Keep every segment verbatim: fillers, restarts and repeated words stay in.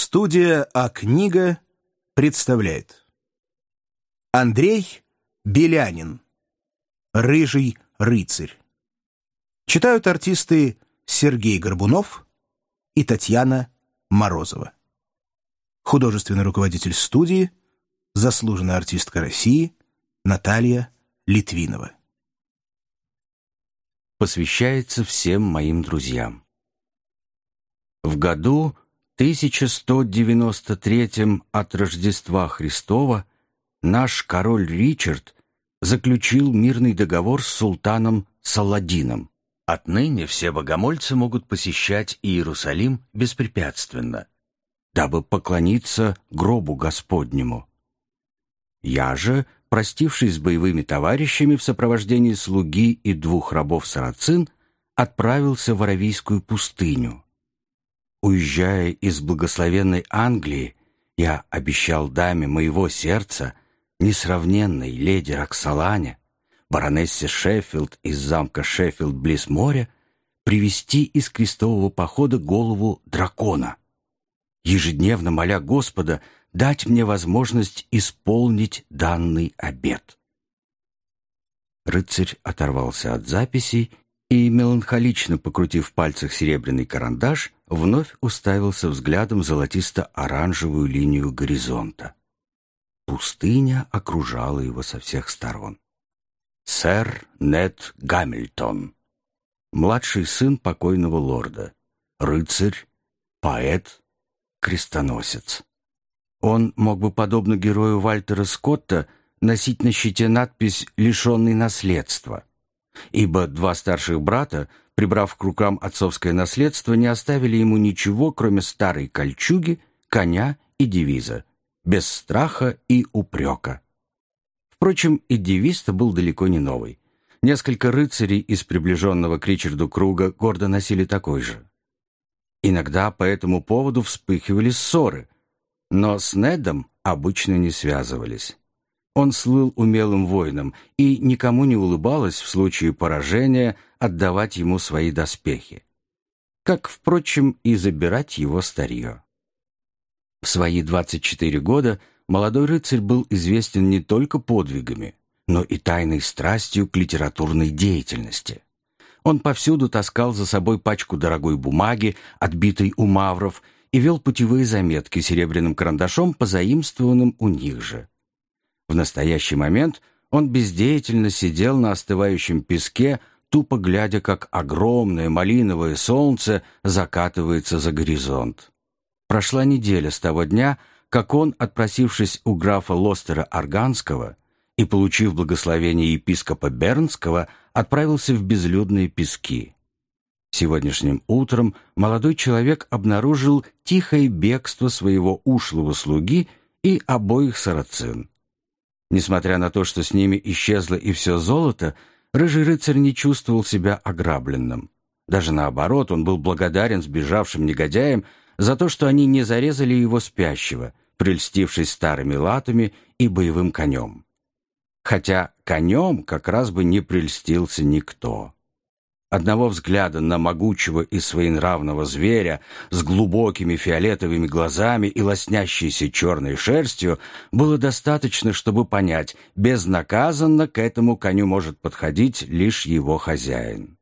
Студия «А-книга» представляет Андрей Белянин «Рыжий рыцарь». Читают артисты Сергей Горбунов и Татьяна Морозова. Художественный руководитель студии, заслуженная артистка России Наталья Литвинова. Посвящается всем моим друзьям. В году тысяча сто девяносто третьем от Рождества Христова наш король Ричард заключил мирный договор с султаном Саладином. Отныне все богомольцы могут посещать Иерусалим беспрепятственно, дабы поклониться гробу Господнему. Я же, простившись с боевыми товарищами в сопровождении слуги и двух рабов-сарацин, отправился в Аравийскую пустыню. Уезжая из благословенной Англии, я обещал даме моего сердца, несравненной леди Роксолане, баронессе Шеффилд из замка Шеффилд близ моря, привести из крестового похода голову дракона, ежедневно моля Господа дать мне возможность исполнить данный обет. Рыцарь оторвался от записей и, меланхолично покрутив в пальцах серебряный карандаш, вновь уставился взглядом в золотисто-оранжевую линию горизонта. Пустыня окружала его со всех сторон. Сэр Нед Гамильтон, младший сын покойного лорда, рыцарь, поэт, крестоносец. Он мог бы, подобно герою Вальтера Скотта, носить на щите надпись «Лишенный наследства», ибо два старших брата, прибрав к рукам отцовское наследство, не оставили ему ничего, кроме старой кольчуги, коня и девиза «Без страха и упрека». Впрочем, и девиз-то был далеко не новый. Несколько рыцарей из приближенного к Ричарду круга гордо носили такой же. Иногда по этому поводу вспыхивали ссоры, но с Недом обычно не связывались. Он слыл умелым воином, и никому не улыбалось в случае поражения отдавать ему свои доспехи. Как, впрочем, и забирать его старье. В свои двадцать четыре года молодой рыцарь был известен не только подвигами, но и тайной страстью к литературной деятельности. Он повсюду таскал за собой пачку дорогой бумаги, отбитой у мавров, и вел путевые заметки серебряным карандашом, позаимствованным у них же. В настоящий момент он бездеятельно сидел на остывающем песке, тупо глядя, как огромное малиновое солнце закатывается за горизонт. Прошла неделя с того дня, как он, отпросившись у графа Лостера Арганского и получив благословение епископа Бернского, отправился в безлюдные пески. Сегодняшним утром молодой человек обнаружил тихое бегство своего ушлого слуги и обоих сарацин. Несмотря на то, что с ними исчезло и все золото, рыжий рыцарь не чувствовал себя ограбленным. Даже наоборот, он был благодарен сбежавшим негодяям за то, что они не зарезали его спящего, прельстившись старыми латами и боевым конем. Хотя конем как раз бы не прельстился никто. Одного взгляда на могучего и своенравного зверя с глубокими фиолетовыми глазами и лоснящейся черной шерстью было достаточно, чтобы понять, безнаказанно к этому коню может подходить лишь его хозяин.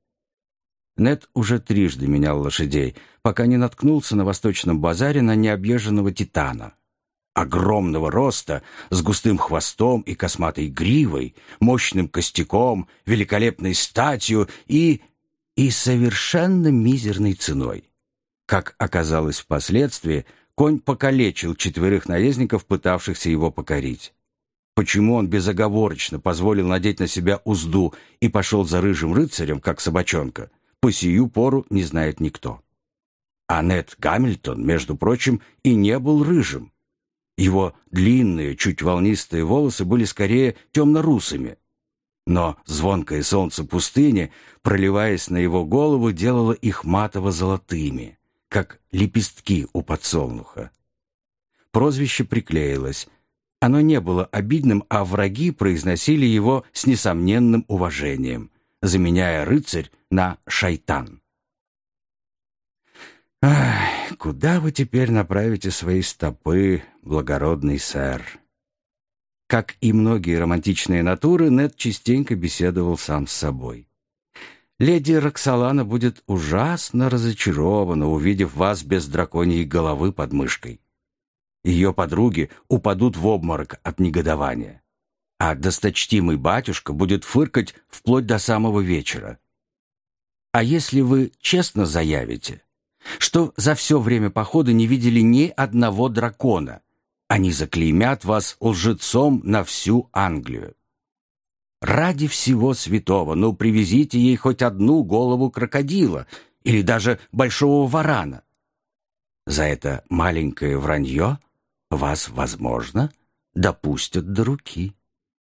Нед уже трижды менял лошадей, пока не наткнулся на восточном базаре на необъезженного титана. Огромного роста, с густым хвостом и косматой гривой, мощным костяком, великолепной статью и... и совершенно мизерной ценой. Как оказалось впоследствии, конь покалечил четверых наездников, пытавшихся его покорить. Почему он безоговорочно позволил надеть на себя узду и пошел за рыжим рыцарем, как собачонка, по сию пору не знает никто. А Нед Гамильтон, между прочим, и не был рыжим. Его длинные, чуть волнистые волосы были скорее темно-русыми. Но звонкое солнце пустыни, проливаясь на его голову, делало их матово-золотыми, как лепестки у подсолнуха. Прозвище приклеилось. Оно не было обидным, а враги произносили его с несомненным уважением, заменяя рыцарь на шайтан. Ах, куда вы теперь направите свои стопы, благородный сэр?» Как и многие романтичные натуры, Нед частенько беседовал сам с собой. «Леди Роксолана будет ужасно разочарована, увидев вас без драконьей головы под мышкой. Ее подруги упадут в обморок от негодования, а досточтимый батюшка будет фыркать вплоть до самого вечера. А если вы честно заявите, что за все время похода не видели ни одного дракона, они заклеймят вас лжецом на всю Англию. Ради всего святого, ну привезите ей хоть одну голову крокодила или даже большого варана. За это маленькое вранье вас, возможно, допустят до руки».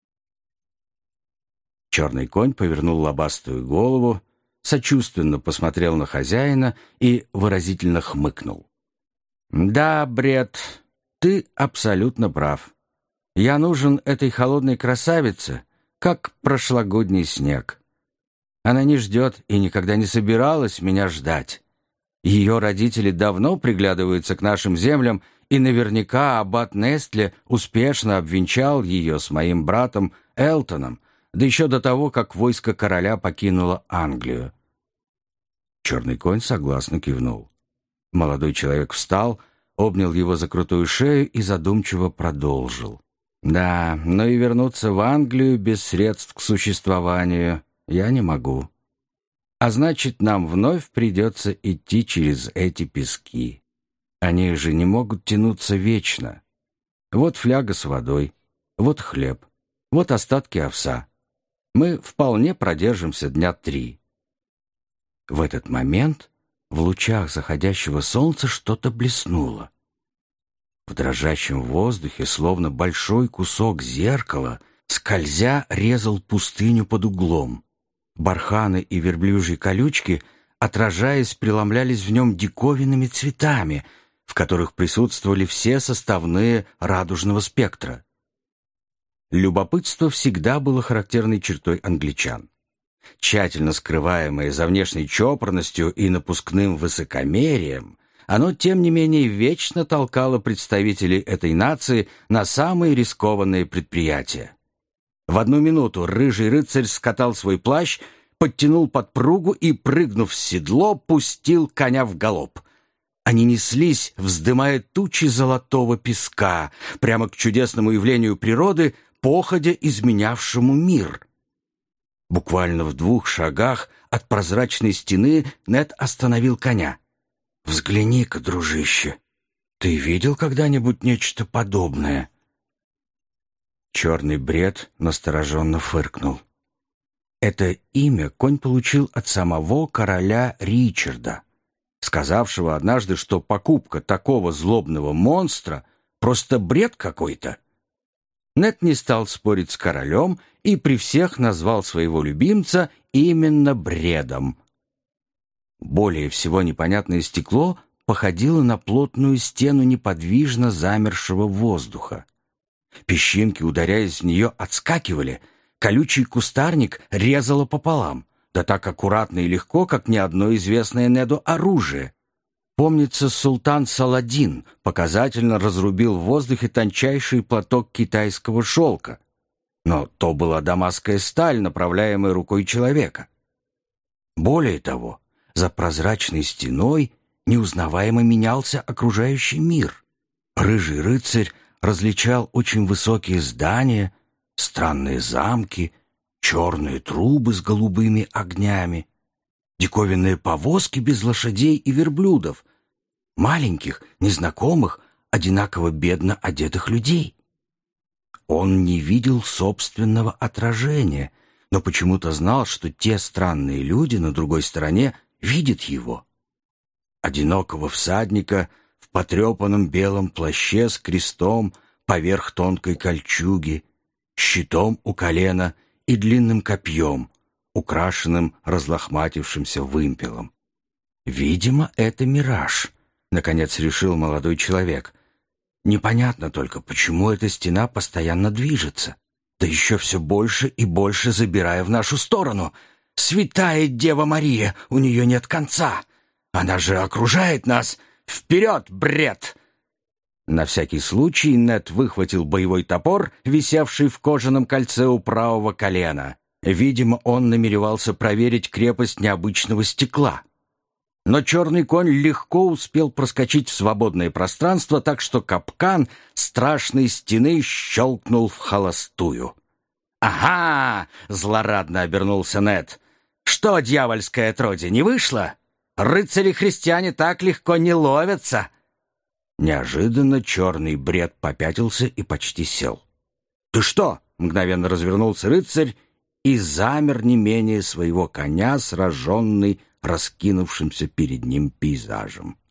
Черный конь повернул лобастую голову, сочувственно посмотрел на хозяина и выразительно хмыкнул. «Да, Бред, ты абсолютно прав. Я нужен этой холодной красавице, как прошлогодний снег. Она не ждет и никогда не собиралась меня ждать. Ее родители давно приглядываются к нашим землям, и наверняка аббат Нестле успешно обвенчал ее с моим братом Элтоном, да еще до того, как войско короля покинуло Англию». Черный конь согласно кивнул. Молодой человек встал, обнял его за крутую шею и задумчиво продолжил. «Да, но и вернуться в Англию без средств к существованию я не могу. А значит, нам вновь придется идти через эти пески. Они же не могут тянуться вечно. Вот фляга с водой, вот хлеб, вот остатки овса. Мы вполне продержимся дня три». В этот момент в лучах заходящего солнца что-то блеснуло. В дрожащем воздухе, словно большой кусок зеркала, скользя, резал пустыню под углом. Барханы и верблюжьи колючки, отражаясь, преломлялись в нем диковинными цветами, в которых присутствовали все составные радужного спектра. Любопытство всегда было характерной чертой англичан. Тщательно скрываемое за внешней чопорностью и напускным высокомерием, оно, тем не менее, вечно толкало представителей этой нации на самые рискованные предприятия. В одну минуту рыжий рыцарь скатал свой плащ, подтянул подпругу и, прыгнув с седло, пустил коня в галоп. Они неслись, вздымая тучи золотого песка, прямо к чудесному явлению природы, походя изменявшему мир. Буквально в двух шагах от прозрачной стены Нед остановил коня. «Взгляни-ка, дружище, ты видел когда-нибудь нечто подобное?» Черный Бред настороженно фыркнул. Это имя конь получил от самого короля Ричарда, сказавшего однажды, что покупка такого злобного монстра — просто бред какой-то. Нед не стал спорить с королем и при всех назвал своего любимца именно Бредом. Более всего непонятное стекло походило на плотную стену неподвижно замершего воздуха. Песчинки, ударяясь в нее, отскакивали, колючий кустарник резало пополам, да так аккуратно и легко, как ни одно известное Неду оружие. Помнится, султан Саладин показательно разрубил в воздухе тончайший платок китайского шелка, но то была дамасская сталь, направляемая рукой человека. Более того, за прозрачной стеной неузнаваемо менялся окружающий мир. Рыжий рыцарь различал очень высокие здания, странные замки, черные трубы с голубыми огнями, диковинные повозки без лошадей и верблюдов, маленьких, незнакомых, одинаково бедно одетых людей. Он не видел собственного отражения, но почему-то знал, что те странные люди на другой стороне видят его. Одинокого всадника в потрепанном белом плаще с крестом поверх тонкой кольчуги, щитом у колена и длинным копьем, украшенным разлохматившимся вымпелом. «Видимо, это мираж», — наконец решил молодой человек. «Непонятно только, почему эта стена постоянно движется, да еще все больше и больше забирая в нашу сторону. Святая Дева Мария, у нее нет конца. Она же окружает нас, Вперед, бред!» На всякий случай Нед выхватил боевой топор, висевший в кожаном кольце у правого колена. Видимо, он намеревался проверить крепость необычного стекла. Но черный конь легко успел проскочить в свободное пространство, так что капкан страшной стены щелкнул в холостую. «Ага!» — злорадно обернулся Нед. «Что, дьявольское отродье, не вышло? Рыцари-христиане так легко не ловятся!» Неожиданно черный бред попятился и почти сел. «Ты что?» — мгновенно развернулся рыцарь и замер не менее своего коня, сраженный раскинувшимся перед ним пейзажем.